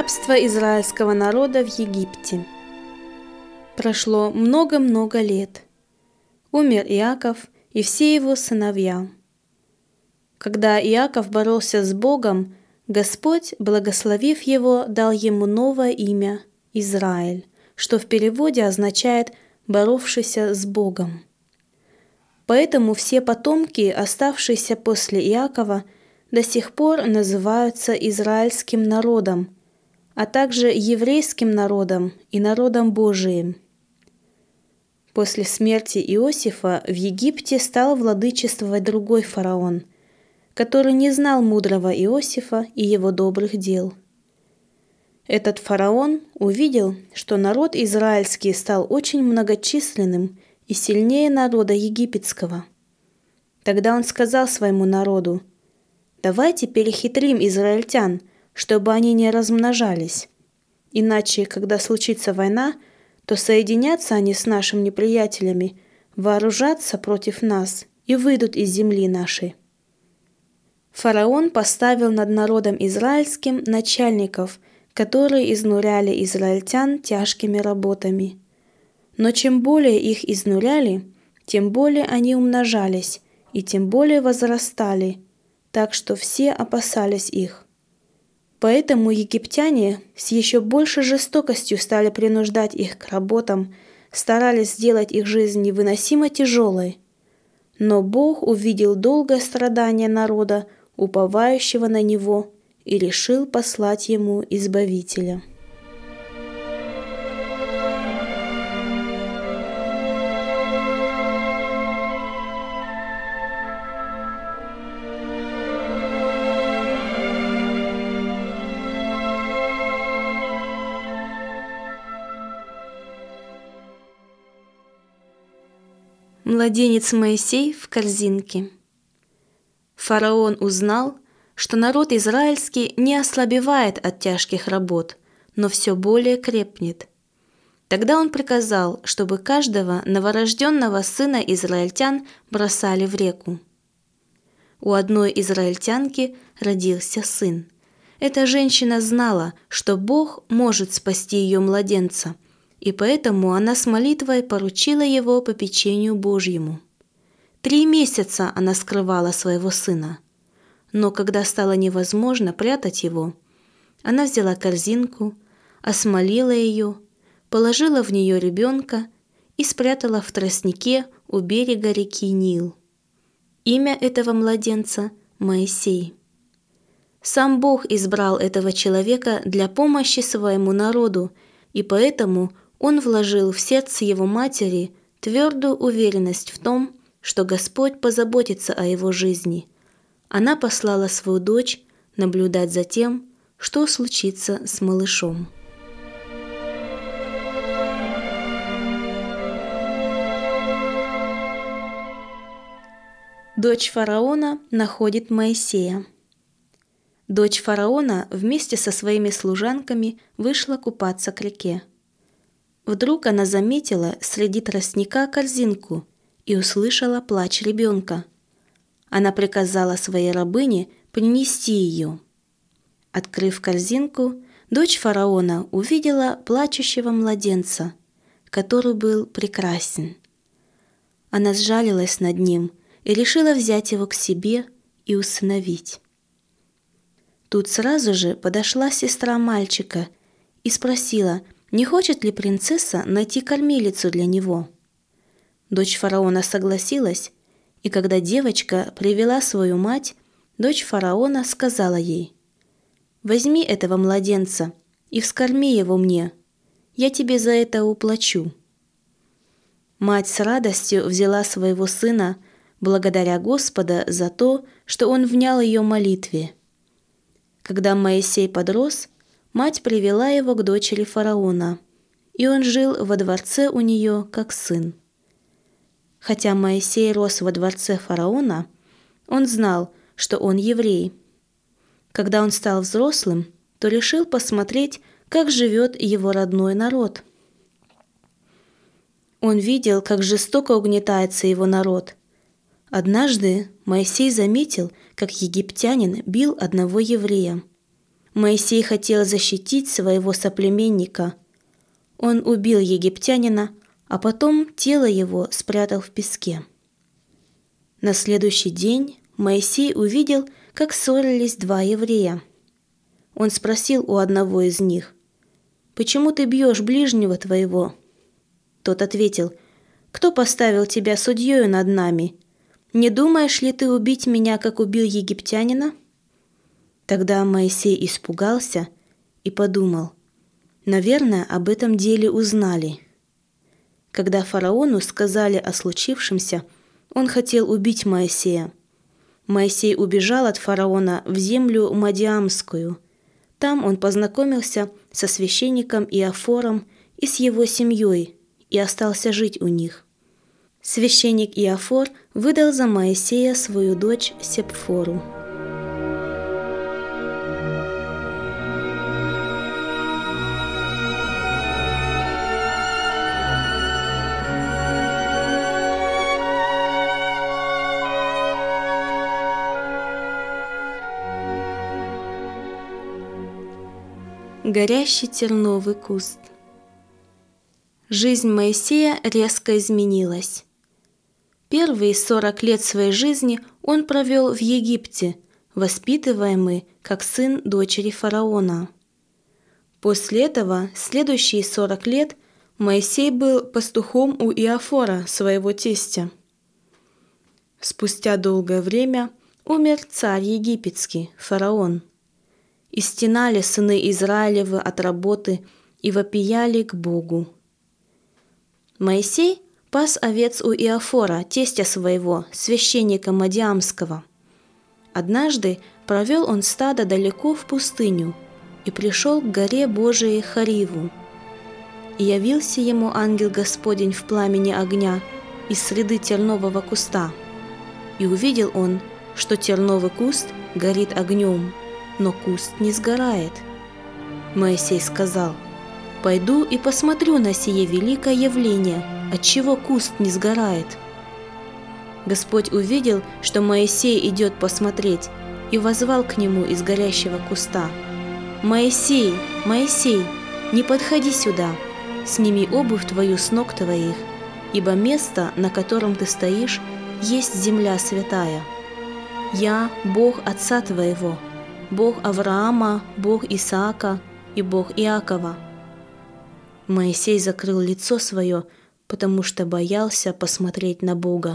Рабство израильского народа в Египте. Прошло много-много лет. Умер Иаков и все его сыновья. Когда Иаков боролся с Богом, Господь, благословив его, дал ему новое имя – Израиль, что в переводе означает «боровшийся с Богом». Поэтому все потомки, оставшиеся после Иакова, до сих пор называются израильским народом, а также еврейским народом и народом Божиим. После смерти Иосифа в Египте стал владычествовать другой фараон, который не знал мудрого Иосифа и его добрых дел. Этот фараон увидел, что народ израильский стал очень многочисленным и сильнее народа египетского. Тогда он сказал своему народу: «Давайте перехитрим израильтян, чтобы они не размножались. Иначе, когда случится война, то соединятся они с нашими неприятелями, вооружатся против нас и выйдут из земли нашей». Фараон поставил над народом израильским начальников, которые изнуряли израильтян тяжкими работами. Но чем более их изнуряли, тем более они умножались и тем более возрастали, так что все опасались их. Поэтому египтяне с еще большей жестокостью стали принуждать их к работам, старались сделать их жизнь невыносимо тяжелой. Но Бог увидел долгое страдание народа, уповающего на Него, и решил послать ему Избавителя. Младенец Моисей в корзинке. Фараон узнал, что народ израильский не ослабевает от тяжких работ, но все более крепнет. Тогда он приказал, чтобы каждого новорожденного сына израильтян бросали в реку. У одной израильтянки родился сын. Эта женщина знала, что Бог может спасти ее младенца, и поэтому она с молитвой поручила его попечению Божьему. 3 месяца она скрывала своего сына. Но когда стало невозможно прятать его, она взяла корзинку, осмолила ее, положила в нее ребенка и спрятала в тростнике у берега реки Нил. Имя этого младенца – Моисей. Сам Бог избрал этого человека для помощи своему народу, и поэтому Он вложил в сердце его матери твердую уверенность в том, что Господь позаботится о его жизни. Она послала свою дочь наблюдать за тем, что случится с малышом. Дочь фараона находит Моисея. Дочь фараона вместе со своими служанками вышла купаться к реке. Вдруг она заметила среди тростника корзинку и услышала плач ребенка. Она приказала своей рабыне принести ее. Открыв корзинку, дочь фараона увидела плачущего младенца, который был прекрасен. Она сжалилась над ним и решила взять его к себе и усыновить. Тут сразу же подошла сестра мальчика и спросила, не хочет ли принцесса найти кормилицу для него. Дочь фараона согласилась, и когда девочка привела свою мать, дочь фараона сказала ей: «Возьми этого младенца и вскорми его мне, я тебе за это уплачу». Мать с радостью взяла своего сына, благодаря Господа за то, что он внял ее молитве. Когда Моисей подрос, мать привела его к дочери фараона, и он жил во дворце у нее как сын. Хотя Моисей рос во дворце фараона, он знал, что он еврей. Когда он стал взрослым, то решил посмотреть, как живет его родной народ. Он видел, как жестоко угнетается его народ. Однажды Моисей заметил, как египтянин бил одного еврея. Моисей хотел защитить своего соплеменника. Он убил египтянина, а потом тело его спрятал в песке. На следующий день Моисей увидел, как ссорились два еврея. Он спросил у одного из них: «Почему ты бьешь ближнего твоего?» Тот ответил: «Кто поставил тебя судьею над нами? Не думаешь ли ты убить меня, как убил египтянина?» Тогда Моисей испугался и подумал: наверное, об этом деле узнали. Когда фараону сказали о случившемся, он хотел убить Моисея. Моисей убежал от фараона в землю Мадиамскую. Там он познакомился со священником Иофором и с его семьей и остался жить у них. Священник Иофор выдал за Моисея свою дочь Сепфору. Горящий терновый куст. Жизнь Моисея резко изменилась. Первые 40 лет своей жизни он провел в Египте, воспитываемый как сын дочери фараона. После этого следующие 40 лет Моисей был пастухом у Иофора, своего тестя. Спустя долгое время умер царь египетский, фараон. И стенали сыны Израилевы от работы и вопияли к Богу. Моисей пас овец у Иофора, тестя своего, священника Мадиамского. Однажды провел он стадо далеко в пустыню и пришел к горе Божией Хариву. И явился ему ангел Господень в пламени огня из среды тернового куста. И увидел он, что терновый куст горит огнем, но куст не сгорает. Моисей сказал: «Пойду и посмотрю на сие великое явление, отчего куст не сгорает». Господь увидел, что Моисей идет посмотреть, и воззвал к нему из горящего куста: «Моисей, Моисей, не подходи сюда, сними обувь твою с ног твоих, ибо место, на котором ты стоишь, есть земля святая. Я Бог отца твоего, Бог Авраама, Бог Исаака и Бог Иакова». Моисей закрыл лицо свое, потому что боялся посмотреть на Бога.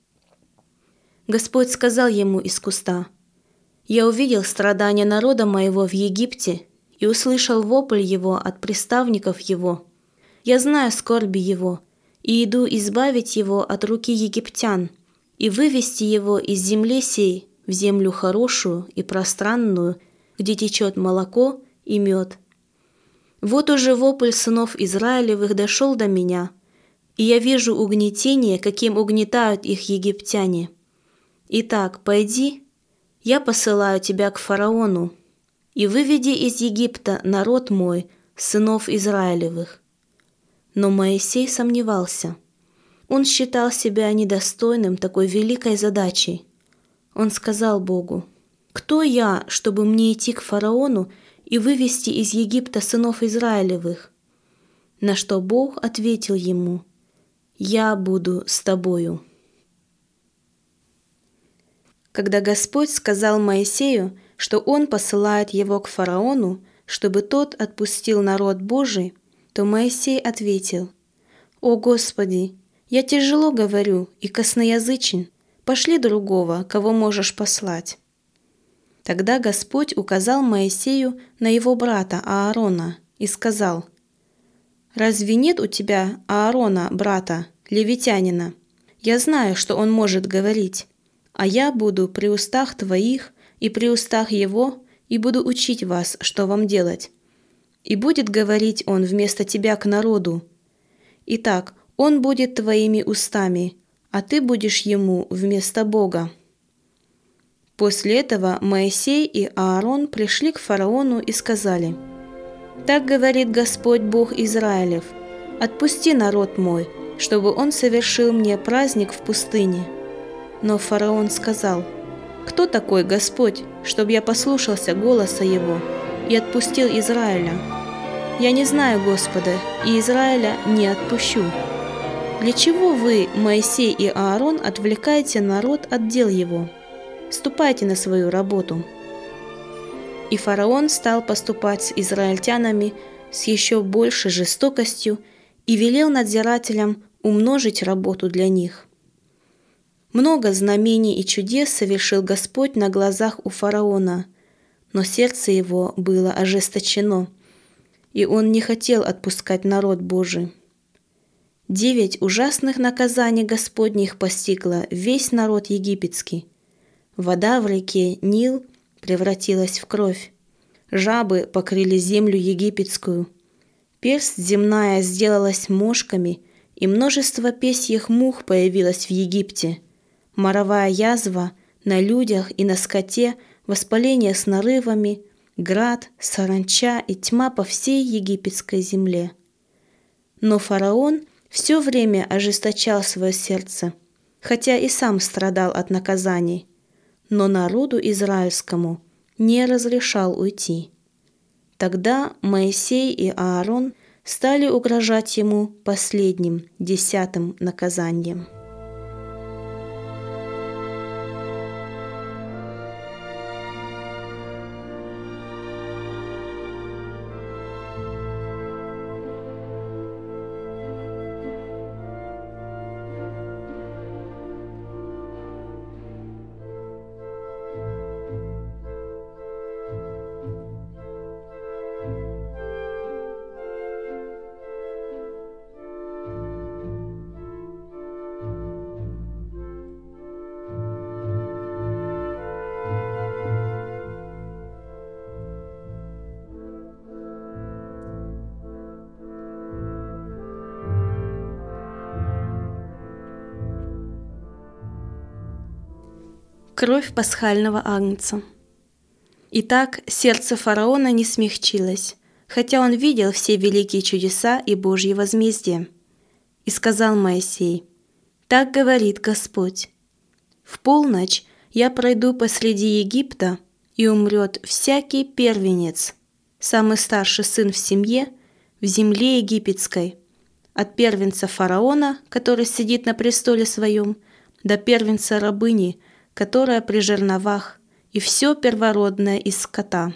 Господь сказал ему из куста: «Я увидел страдания народа моего в Египте и услышал вопль его от приставников его. Я знаю скорби его и иду избавить его от руки египтян и вывести его из земли сей в землю хорошую и пространную, где течет молоко и мед. Вот уже вопль сынов Израилевых дошел до меня, и я вижу угнетение, каким угнетают их египтяне. Итак, пойди, я посылаю тебя к фараону, и выведи из Египта народ мой, сынов Израилевых». Но Моисей сомневался. Он считал себя недостойным такой великой задачи. Он сказал Богу: «Кто я, чтобы мне идти к фараону и вывести из Египта сынов Израилевых?» На что Бог ответил ему: «Я буду с тобою». Когда Господь сказал Моисею, что Он посылает его к фараону, чтобы тот отпустил народ Божий, то Моисей ответил: «О Господи, я тяжело говорю и косноязычен. Пошли другого, кого можешь послать». Тогда Господь указал Моисею на его брата Аарона и сказал: «Разве нет у тебя Аарона, брата, левитянина? Я знаю, что он может говорить, а я буду при устах твоих и при устах его, и буду учить вас, что вам делать. И будет говорить он вместо тебя к народу. Итак, он будет твоими устами, а ты будешь ему вместо Бога». После этого Моисей и Аарон пришли к фараону и сказали: «Так говорит Господь Бог Израилев: отпусти народ мой, чтобы он совершил мне праздник в пустыне». Но фараон сказал: «Кто такой Господь, чтобы я послушался голоса его? и отпустил Израиля. Я не знаю Господа, и Израиля не отпущу. Для чего вы, Моисей и Аарон, отвлекаете народ от дел его? Ступайте на свою работу». И фараон стал поступать с израильтянами с еще большей жестокостью и велел надзирателям умножить работу для них. Много знамений и чудес совершил Господь на глазах у фараона, но сердце его было ожесточено, и он не хотел отпускать народ Божий. 9 ужасных наказаний Господних постигло весь народ египетский. Вода в реке Нил превратилась в кровь. Жабы покрыли землю египетскую. Персть земная сделалась мошками, и множество песьих мух появилось в Египте. Моровая язва на людях и на скоте, воспаление с нарывами, град, саранча и тьма по всей египетской земле. Но фараон все время ожесточал свое сердце, хотя и сам страдал от наказаний, но народу израильскому не разрешал уйти. Тогда Моисей и Аарон стали угрожать ему последним, 10-м наказанием. Кровь пасхального агнца. Итак, сердце фараона не смягчилось, хотя он видел все великие чудеса и Божье возмездие. И сказал Моисей: «Так говорит Господь: в полночь я пройду посреди Египта, и умрет всякий первенец, самый старший сын в семье, в земле египетской, от первенца фараона, который сидит на престоле своем, до первенца рабыни, которая при жерновах, и все первородное из скота».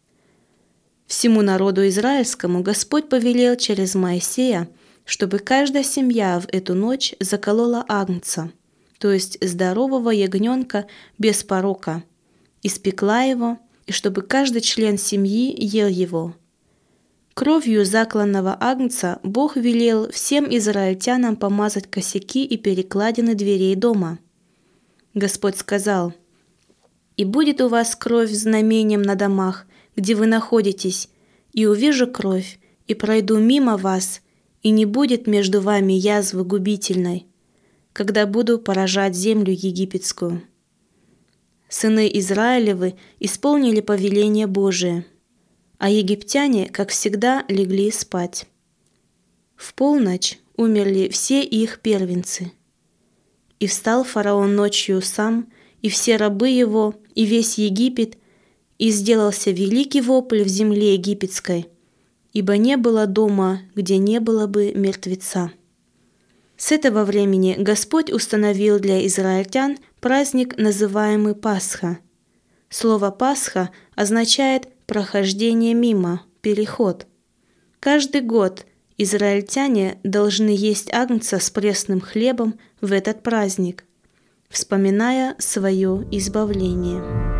Всему народу израильскому Господь повелел через Моисея, чтобы каждая семья в эту ночь заколола агнца, то есть здорового ягненка без порока, испекла его, и чтобы каждый член семьи ел его. Кровью закланного агнца Бог велел всем израильтянам помазать косяки и перекладины дверей дома. Господь сказал: «И будет у вас кровь знамением на домах, где вы находитесь, и увижу кровь, и пройду мимо вас, и не будет между вами язвы губительной, когда буду поражать землю египетскую». Сыны Израилевы исполнили повеление Божие, а египтяне, как всегда, легли спать. В полночь умерли все их первенцы. И встал фараон ночью сам, и все рабы его, и весь Египет, и сделался великий вопль в земле египетской, ибо не было дома, где не было бы мертвеца. С этого времени Господь установил для израильтян праздник, называемый Пасха. Слово «Пасха» означает «прохождение мимо», «переход». Каждый год израильтяне должны есть агнца с пресным хлебом в этот праздник, вспоминая свое избавление.